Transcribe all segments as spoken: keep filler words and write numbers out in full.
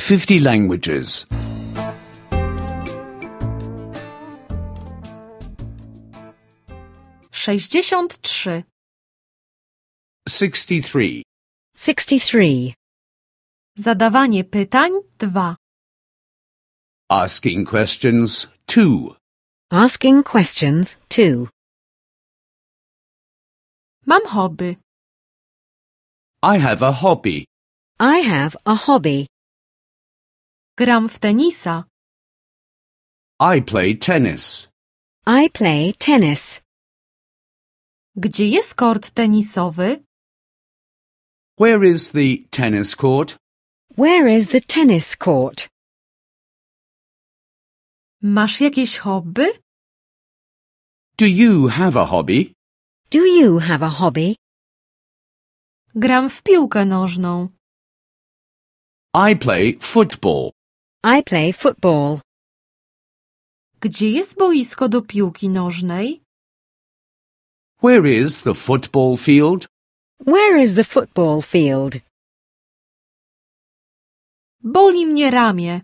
fifty languages. sześćdziesiąt trzy. Sixty-three. Sixty-three. Zadawanie pytań dwa. Asking questions two. Asking questions two. Mam hobby. I have a hobby. I have a hobby. Gram w tenisa. I play tennis. I play tennis. Gdzie jest kort tenisowy? Where is the tennis court? Where is the tennis court? Masz jakieś hobby? Do you have a hobby? Do you have a hobby? Gram w piłkę nożną. I play football. I play football. Gdzie jest boisko do piłki nożnej? Where is the football field? Where is the football field? Boli mnie ramię.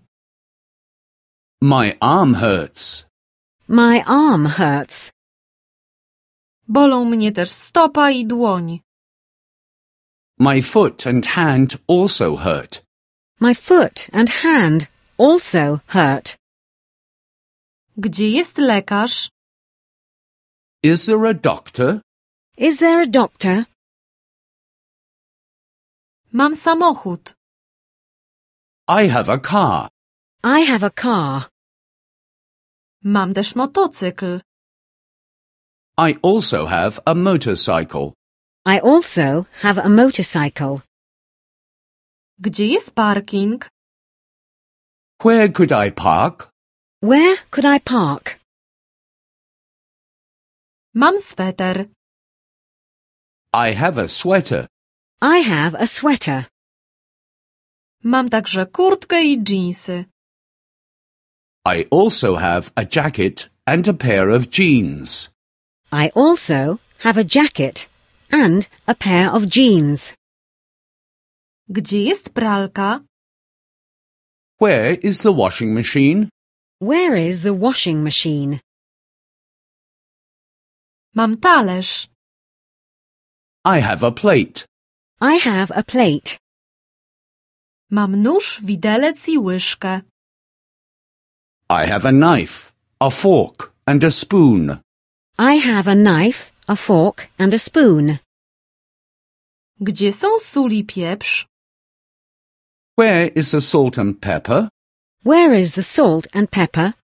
My arm hurts. My arm hurts. Bolą mnie też stopa i dłoń. My foot and hand also hurt. My foot and hand also hurt. Gdzie jest lekarz? Is there a doctor? Is there a doctor? Mam samochód. I have a car. I have a car. Mam też motocykl. I also have a motorcycle. I also have a motorcycle. Gdzie jest parking? Where could I park? Where could I park? Mam sweter. I have a sweater. I have a sweater. Mam także kurtkę i dżinsy. I also have a jacket and a pair of jeans. I also have a jacket and a pair of jeans. Gdzie jest pralka? Where is the washing machine? Where is the washing machine? Mam talerz. I have a plate. I have a plate. Mam nóż, widelec i łyżkę. I have a knife, a fork, and a spoon. I have a knife, a fork and a spoon. Gdzie są sól i pieprz? Where is the salt and pepper? Where is the salt and pepper?